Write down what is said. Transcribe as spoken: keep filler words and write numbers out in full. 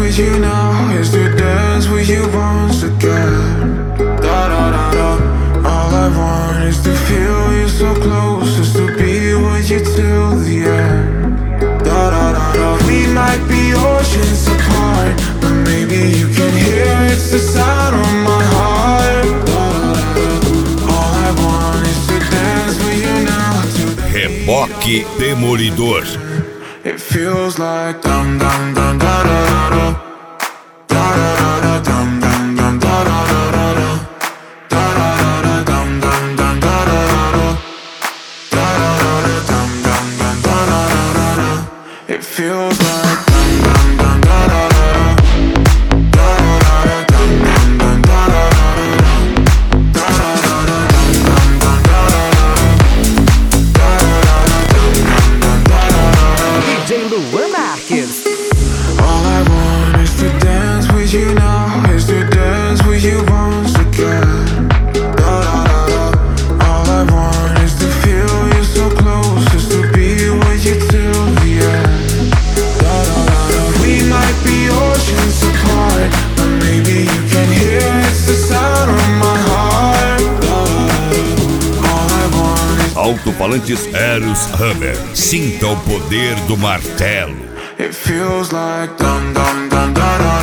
with you now is to dance with you once again. Da da da da. All I want is to feel you so close, just to be with you till the end. Da da da da. We might be oceans apart, but maybe you can hear it's the sound of my heart. Da da da da. All I want is to dance with you now till the Reboque Demolidor. It feels like dum dum dum da da da da da da da dum dum dum da da da da da da da da dum dum dum da da da da da da dum dum dum da da da da. It feels like dum dum dum da da da da da da dum dum dum da da da da da da da dum dum dum da da da da da. D J Luan Marques. All I want is to dance with you now, is to dance with you once again. Da da da da. All I want is to feel you so close, just to be with you till the end. Da da da da. We might be oceans apart, but maybe you can hear it's the sound of my heart. Da da da da. All I want is Alto-falantes Eros Hammer. Sinta o poder do martelo. it feels like dum dum dum da da